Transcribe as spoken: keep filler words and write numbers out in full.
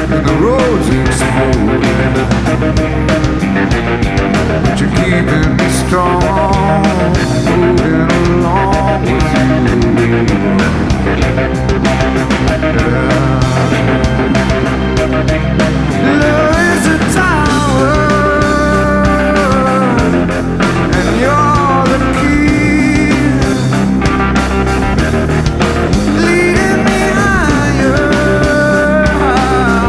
and the roads explode. But you're keeping me strong.